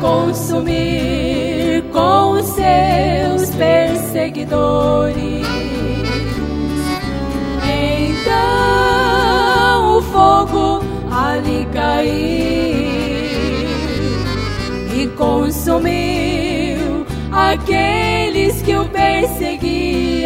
consumir com os seus perseguidores. Então o fogo ali caiu e consumiu aqueles que o perseguiam.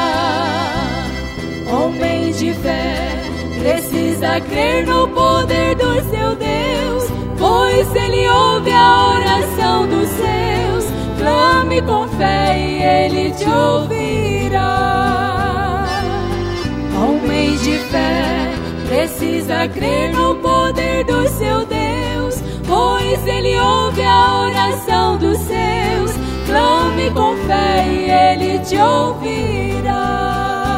Homem de fé precisa crer no poder do seu Deus, pois Ele ouve a oração dos seus. Clame com fé e Ele te ouvirá. Homem de fé precisa crer no poder do seu Deus, pois Ele ouve a oração dos seus. Clame com fé e Ele te ouvirá.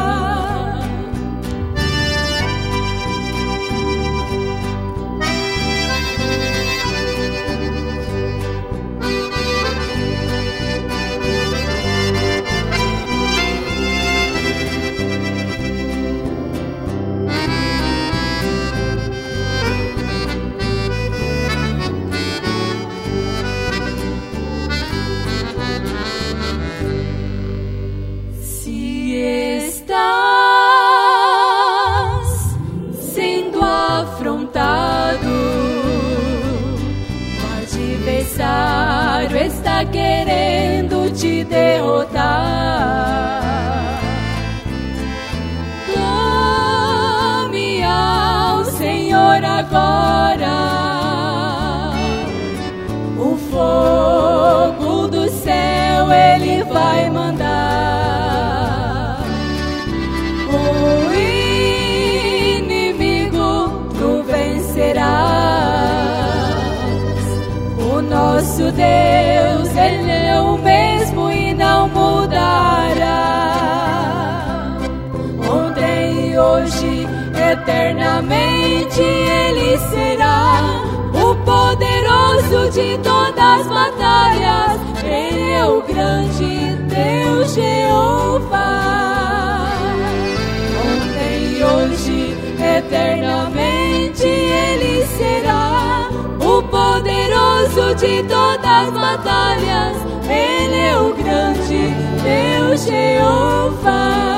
Está querendo te derrotar. Clame ao Senhor agora. O fogo do céu Ele vai mandar. O inimigo tu vencerás. O nosso Deus, Ele é o mesmo e não mudará. Ontem e hoje, eternamente Ele será o poderoso de todas as batalhas. Ele é o grande Deus Jeová. Ontem e hoje, eternamente Ele será o poderoso de todas as batalhas. Ele é o grande Deus Jeová.